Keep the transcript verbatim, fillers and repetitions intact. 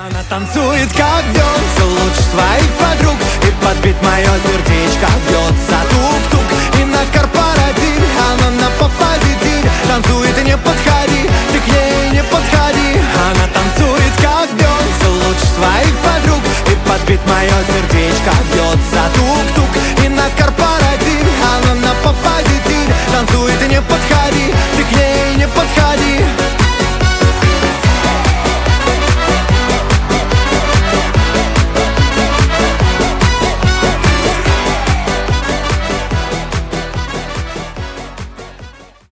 Она танцует, как бьется луч своих подруг, и подбит мое сердечко бьется